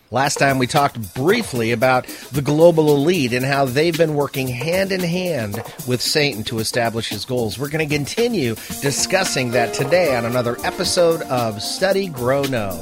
Last time we talked briefly about the global elite and how they've been working hand in hand with Satan to establish his goals. We're going to continue discussing that today on another episode of Study, Grow, Know.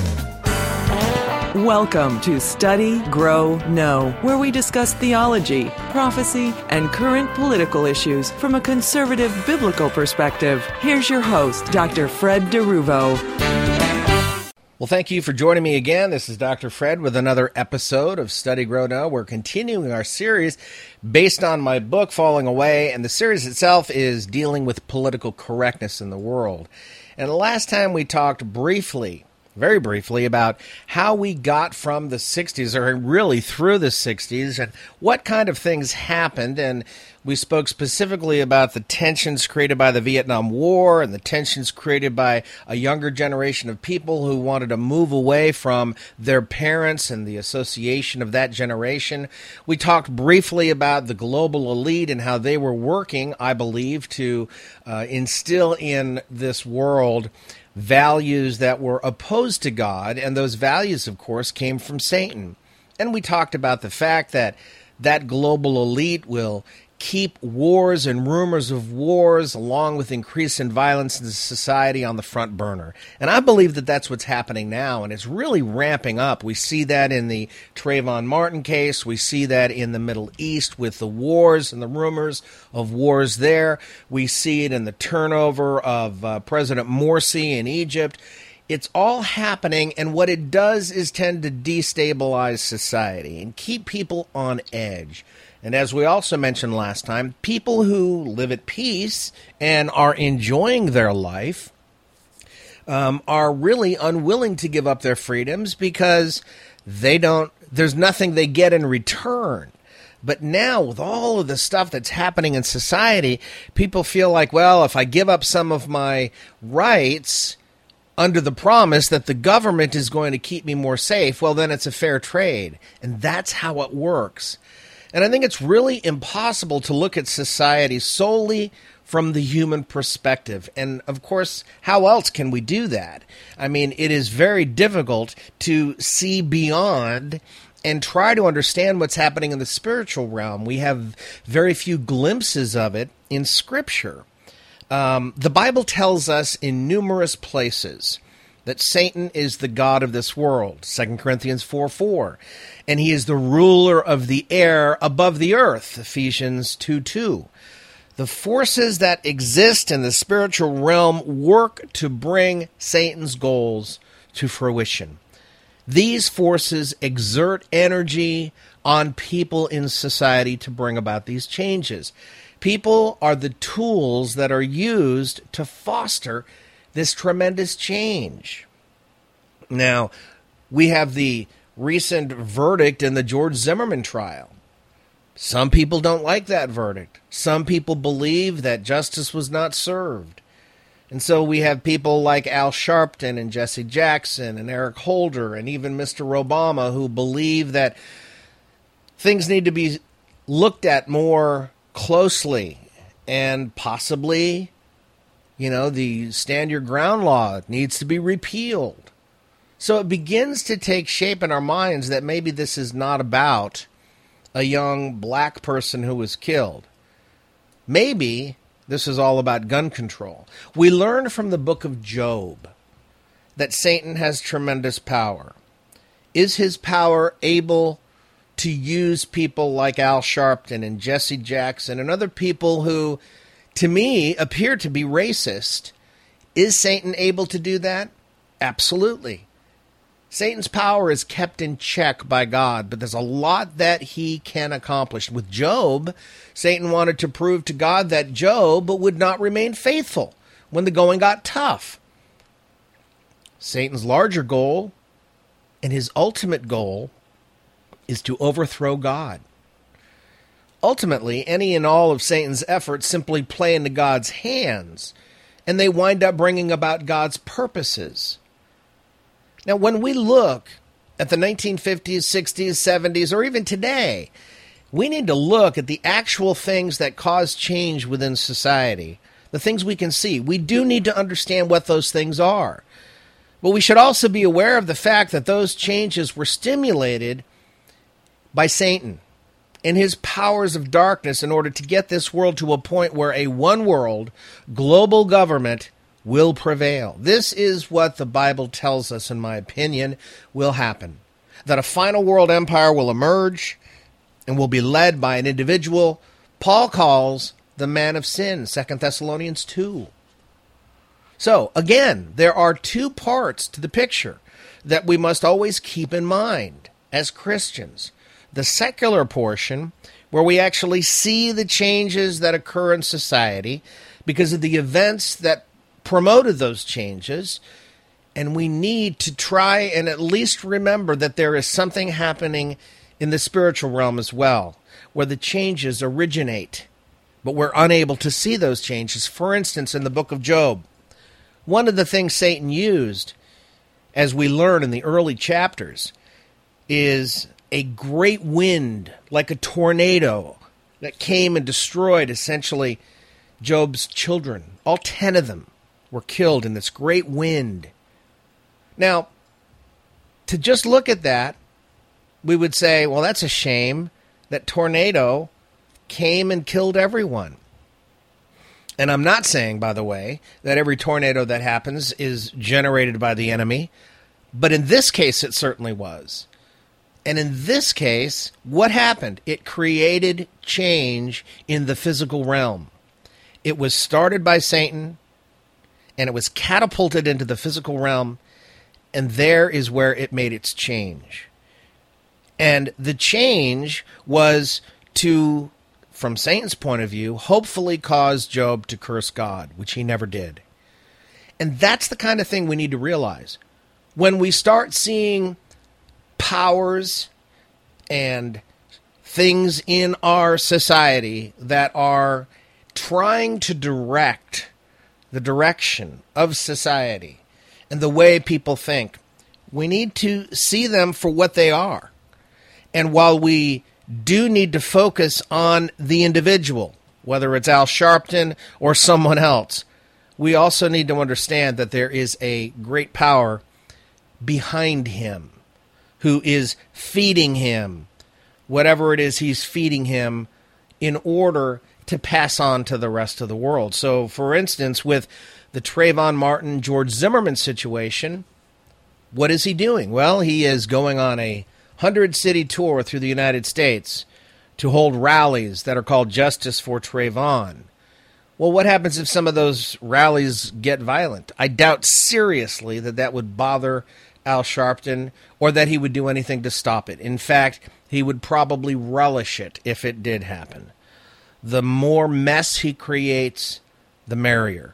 Welcome to Study, Grow, Know, where we discuss theology, prophecy, and current political issues from a conservative biblical perspective. Here's your host, Dr. Fred DeRuvo. Well, thank you for joining me again. This is Dr. Fred with another episode of Study, Grow, Know. We're continuing our series based on my book, Falling Away, and the series itself is dealing with political correctness in the world. And last time we talked briefly, very briefly, about how we got from the 60s, or really through the 60s, and what kind of things happened. And we spoke specifically about the tensions created by the Vietnam War and the tensions created by a younger generation of people who wanted to move away from their parents and the association of that generation. We talked briefly about the global elite and how they were working, I believe, to instill in this world values that were opposed to God, and those values, of course, came from Satan. And we talked about the fact that that global elite will keep wars and rumors of wars, along with increase in violence in society, on the front burner. And I believe that that's what's happening now, and it's really ramping up. We see that in the Trayvon Martin case. We see that in the Middle East with the wars and the rumors of wars there. We see it in the turnover of President Morsi in Egypt. It's all happening, and what it does is tend to destabilize society and keep people on edge. And as we also mentioned last time, people who live at peace and are enjoying their life are really unwilling to give up their freedoms because there's nothing they get in return. But now, with all of the stuff that's happening in society, people feel like, well, if I give up some of my rights under the promise that the government is going to keep me more safe, well, then it's a fair trade. And that's how it works. And I think it's really impossible to look at society solely from the human perspective. And, of course, how else can we do that? I mean, it is very difficult to see beyond and try to understand what's happening in the spiritual realm. We have very few glimpses of it in Scripture. The Bible tells us in numerous places that Satan is the god of this world, 2 Corinthians 4:4, and he is the ruler of the air above the earth, Ephesians 2:2. The forces that exist in the spiritual realm work to bring Satan's goals to fruition. These forces exert energy on people in society to bring about these changes. People are the tools that are used to foster this tremendous change. Now, we have the recent verdict in the George Zimmerman trial. Some people don't like that verdict. Some people believe that justice was not served. And so we have people like Al Sharpton and Jesse Jackson and Eric Holder and even Mr. Obama who believe that things need to be looked at more closely, and possibly, the stand your ground law needs to be repealed. So it begins to take shape in our minds that maybe this is not about a young black person who was killed. Maybe this is all about gun control. We learn from the book of Job that Satan has tremendous power. Is his power able to use people like Al Sharpton and Jesse Jackson and other people who, to me, appear to be racist? Is Satan able to do that? Absolutely. Satan's power is kept in check by God, but there's a lot that he can accomplish. With Job, Satan wanted to prove to God that Job would not remain faithful when the going got tough. Satan's larger goal and his ultimate goal is to overthrow God. Ultimately, any and all of Satan's efforts simply play into God's hands, and they wind up bringing about God's purposes. Now, when we look at the 1950s, 60s, 70s, or even today, we need to look at the actual things that cause change within society, the things we can see. We do need to understand what those things are. But we should also be aware of the fact that those changes were stimulated by Satan and his powers of darkness in order to get this world to a point where a one world global government will prevail. This is what the Bible tells us, in my opinion, will happen. That a final world empire will emerge and will be led by an individual Paul calls the man of sin, 2 Thessalonians 2. So, again, there are two parts to the picture that we must always keep in mind as Christians. The secular portion, where we actually see the changes that occur in society because of the events that promoted those changes, and we need to try and at least remember that there is something happening in the spiritual realm as well, where the changes originate, but we're unable to see those changes. For instance, in the book of Job, one of the things Satan used, as we learn in the early chapters, is a great wind, like a tornado, that came and destroyed essentially Job's children. All 10 of them were killed in this great wind. Now, to just look at that, we would say, well, that's a shame. That tornado came and killed everyone. And I'm not saying, by the way, that every tornado that happens is generated by the enemy, but in this case it certainly was. And in this case, what happened? It created change in the physical realm. It was started by Satan, and it was catapulted into the physical realm, and there is where it made its change. And the change was to, from Satan's point of view, hopefully cause Job to curse God, which he never did. And that's the kind of thing we need to realize. When we start seeing powers and things in our society that are trying to direct the direction of society and the way people think, we need to see them for what they are. And while we do need to focus on the individual, whether it's Al Sharpton or someone else, we also need to understand that there is a great power behind him who is feeding him whatever it is he's feeding him in order to pass on to the rest of the world. So, for instance, with the Trayvon Martin, George Zimmerman situation, what is he doing? Well, he is going on a 100-city tour through the United States to hold rallies that are called Justice for Trayvon. Well, what happens if some of those rallies get violent? I doubt seriously that that would bother Al Sharpton or that he would do anything to stop it. In fact, he would probably relish it if it did happen. The more mess he creates, the merrier.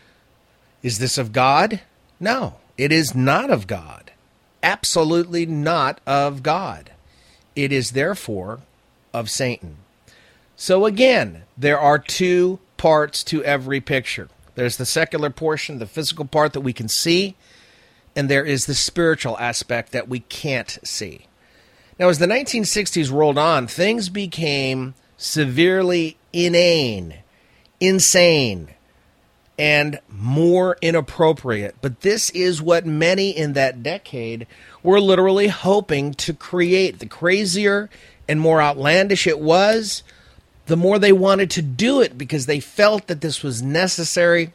Is this of God? No, it is not of God. Absolutely not of God. It is therefore of Satan. So again, there are two parts to every picture. There's the secular portion, the physical part that we can see, and there is the spiritual aspect that we can't see. Now, as the 1960s rolled on, things became severely inane, insane, and more inappropriate. But this is what many in that decade were literally hoping to create. The crazier and more outlandish it was, the more they wanted to do it because they felt that this was necessary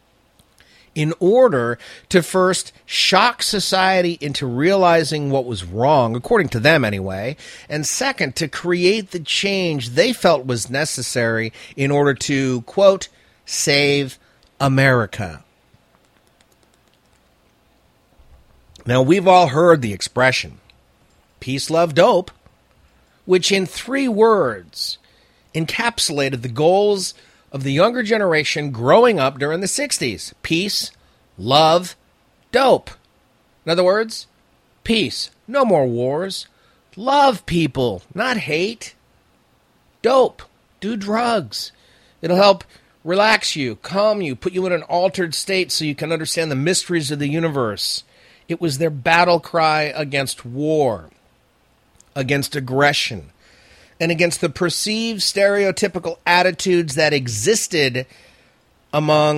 in order to first shock society into realizing what was wrong, according to them anyway, and second, to create the change they felt was necessary in order to, quote, save America. Now, we've all heard the expression, peace, love, dope, which in 3 words encapsulated the goals of the younger generation growing up during the 60s. Peace, love, dope. In other words, peace, no more wars. Love people, not hate. Dope, do drugs. It'll help relax you, calm you, put you in an altered state so you can understand the mysteries of the universe. It was their battle cry against war, against aggression, and against the perceived stereotypical attitudes that existed among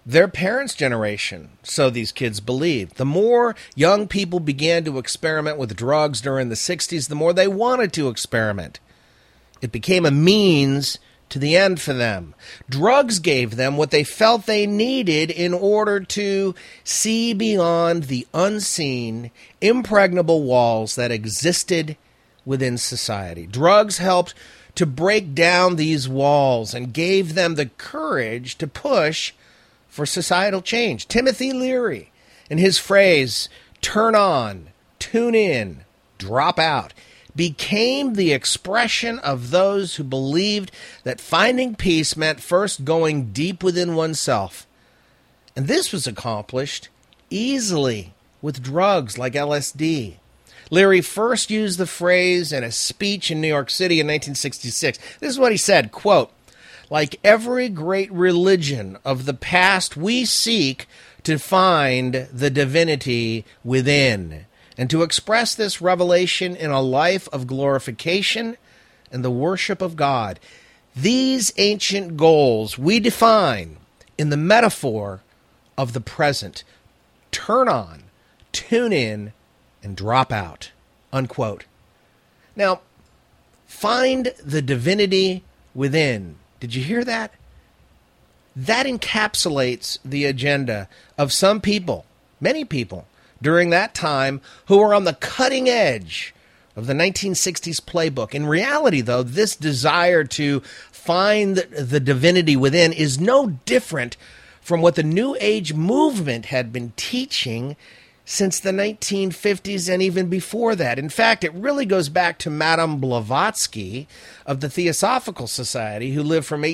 their parents' generation, so these kids believed. The more young people began to experiment with drugs during the 60s, the more they wanted to experiment. It became a means to the end for them. Drugs gave them what they felt they needed in order to see beyond the unseen, impregnable walls that existed within society. Drugs helped to break down these walls and gave them the courage to push for societal change. Timothy Leary, in his phrase, "turn on, tune in, drop out," became the expression of those who believed that finding peace meant first going deep within oneself. And this was accomplished easily with drugs like LSD. Leary first used the phrase in a speech in New York City in 1966. This is what he said, quote, "Like every great religion of the past, we seek to find the divinity within, and to express this revelation in a life of glorification and the worship of God. These ancient goals we define in the metaphor of the present. Turn on, tune in, and drop out," unquote. Now, find the divinity within. Did you hear that? That encapsulates the agenda of some people, many people, during that time who were on the cutting edge of the 1960s playbook. In reality, though, this desire to find the divinity within is no different from what the New Age movement had been teaching since the 1950s and even before that. In fact, it really goes back to Madame Blavatsky of the Theosophical Society, who lived from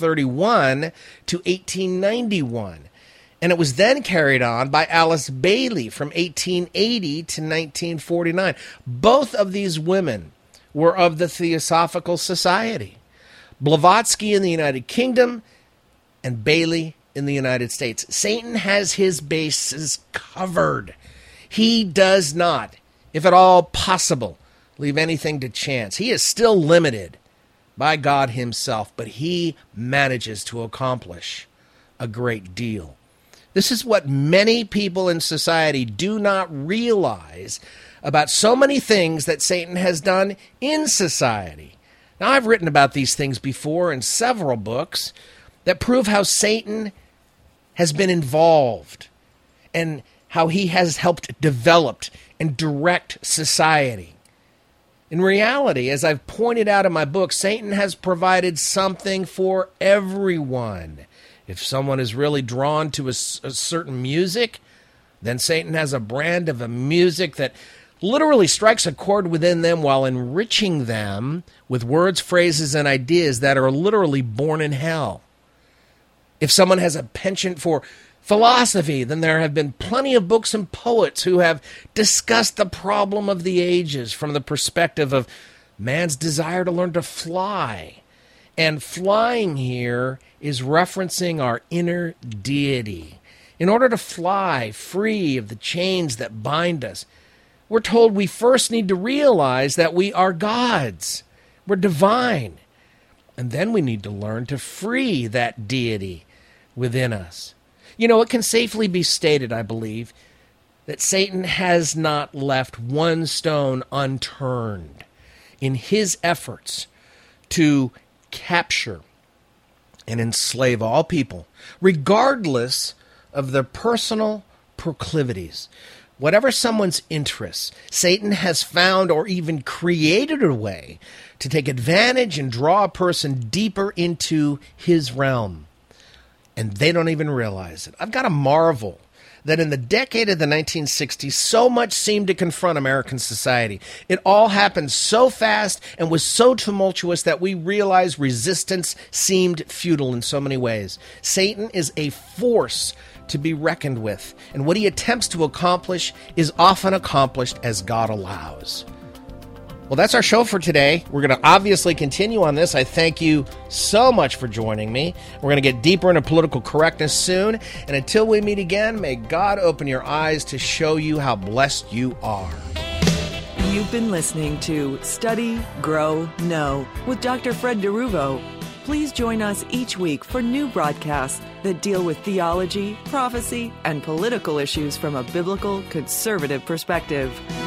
1831 to 1891. And it was then carried on by Alice Bailey from 1880 to 1949. Both of these women were of the Theosophical Society. Blavatsky in the United Kingdom and Bailey in the United States. Satan has his bases covered. He does not, if at all possible, leave anything to chance. He is still limited by God himself, but he manages to accomplish a great deal. This is what many people in society do not realize about so many things that Satan has done in society. Now, I've written about these things before in several books that prove how Satan has been involved and how he has helped develop and direct society. In reality, as I've pointed out in my book, Satan has provided something for everyone. If someone is really drawn to a certain music, then Satan has a brand of a music that literally strikes a chord within them while enriching them with words, phrases, and ideas that are literally born in hell. If someone has a penchant for philosophy, then there have been plenty of books and poets who have discussed the problem of the ages from the perspective of man's desire to learn to fly. And flying here is referencing our inner deity. In order to fly free of the chains that bind us, we're told we first need to realize that we are gods. We're divine. And then we need to learn to free that deity within us. You know, it can safely be stated, I believe, that Satan has not left one stone unturned in his efforts to capture and enslave all people, regardless of their personal proclivities. Whatever someone's interests, Satan has found or even created a way to take advantage and draw a person deeper into his realm. And they don't even realize it. I've got to marvel that in the decade of the 1960s, so much seemed to confront American society. It all happened so fast and was so tumultuous that we realized resistance seemed futile in so many ways. Satan is a force to be reckoned with, and what he attempts to accomplish is often accomplished as God allows. Well, that's our show for today. We're going to obviously continue on this. I thank you so much for joining me. We're going to get deeper into political correctness soon. And until we meet again, may God open your eyes to show you how blessed you are. You've been listening to Study, Grow, Know with Dr. Fred DeRuvo. Please join us each week for new broadcasts that deal with theology, prophecy, and political issues from a biblical, conservative perspective.